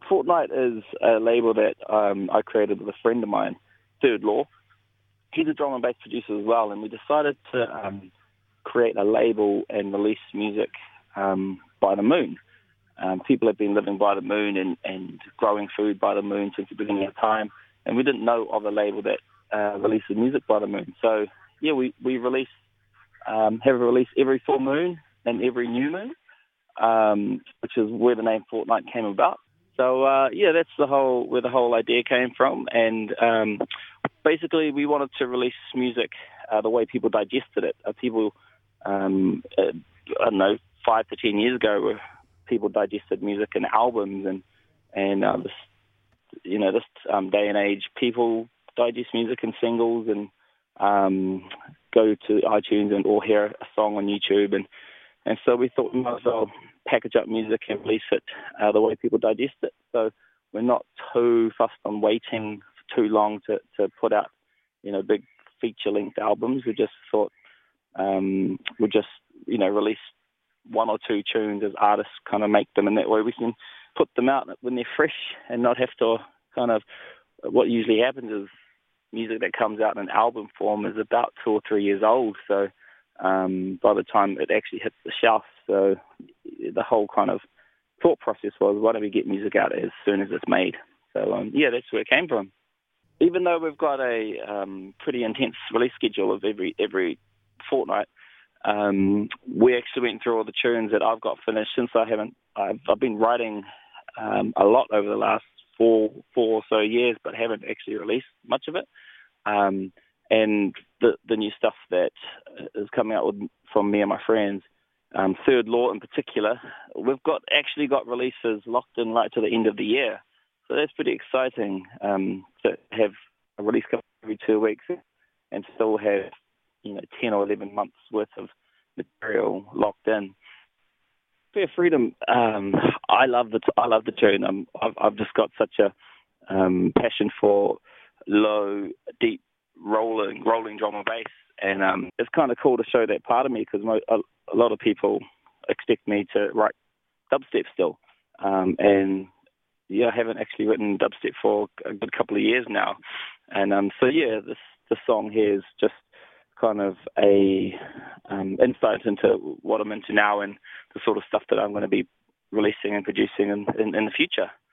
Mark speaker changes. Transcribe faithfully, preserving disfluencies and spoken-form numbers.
Speaker 1: Fortnight is a label that um, I created with a friend of mine, Third Law. He's a drum and bass producer as well, and we decided to um, create a label and release music um, by the moon. Um, people have been living by the moon and, and growing food by the moon since the beginning of time, and we didn't know of a label that uh, releases music by the moon. So, yeah, we, we release, um, have a release every full moon and every new moon, um, which is where the name Fortnight came about. So, uh, yeah, that's the whole where the whole idea came from, and um, basically we wanted to release music uh, the way people digested it. Uh, people, um, uh, I don't know, five to ten years ago, where people digested music in albums, and and uh, this, you know, this um, day and age, people digest music in singles and um, go to iTunes and or hear a song on YouTube, and and so we thought we might as well package up music and release it uh, the way people digest it. So we're not too fussed on waiting for too long to, to put out, you know, big feature-length albums. We just thought um, we'd just, you know, release one or two tunes as artists kind of make them, and that way we can put them out when they're fresh and not have to kind of, what usually happens is music that comes out in album form is about two or three years old. So um, by the time it actually hits the shelf, so the whole kind of thought process was, why don't we get music out as soon as it's made? So um, yeah, that's where it came from. Even though we've got a um, pretty intense release schedule of every every fortnight, um, we actually went through all the tunes that I've got finished since I haven't. I've, I've been writing um, a lot over the last four four or so years, but haven't actually released much of it. Um, and the the new stuff that is coming out with, from me and my friends, um, Third Law in particular, we've got actually got releases locked in right to the end of the year. So that's pretty exciting um, to have a release come every two weeks and still have, you know, ten or eleven months worth of material locked in. Fair Freedom, um, I love the I love the tune. Um, I've, I've just got such a um, passion for low, deep, rolling, rolling drum and bass, and um, it's kind of cool to show that part of me, because mo- a, a lot of people expect me to write dubstep still, um, and yeah, I haven't actually written dubstep for a good couple of years now, and um, so yeah, this this song here is just kind of a um, insight into what I'm into now and the sort of stuff that I'm going to be releasing and producing in, in, in the future.